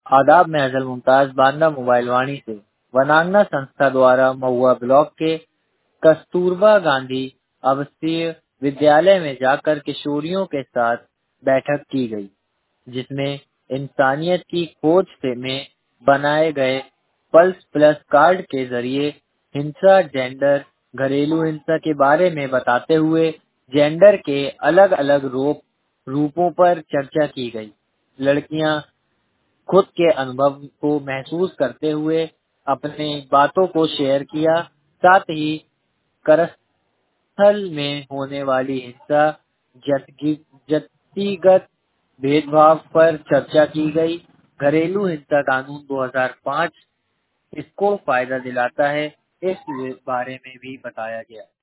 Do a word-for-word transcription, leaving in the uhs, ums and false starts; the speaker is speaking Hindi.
आदाब, मैं अजल मुमताज बांदा मोबाइल वाणी से। वनांगना संस्था द्वारा महुआ ब्लॉक के कस्तूरबा गांधी आवासीय विद्यालय में जाकर किशोरियों के साथ बैठक की गई, जिसमें इंसानियत की खोज से में बनाए गए पल्स प्लस कार्ड के जरिए हिंसा, जेंडर, घरेलू हिंसा के बारे में बताते हुए जेंडर के अलग अलग रूप रूपों पर चर्चा की गई। लड़कियां खुद के अनुभव को महसूस करते हुए अपने बातों को शेयर किया। साथ ही कार्यस्थल में होने वाली हिंसा, जतगी- जातिगत भेदभाव पर चर्चा की गई। घरेलू हिंसा कानून दो हज़ार पाँच इसको फायदा दिलाता है, इस बारे में भी बताया गया।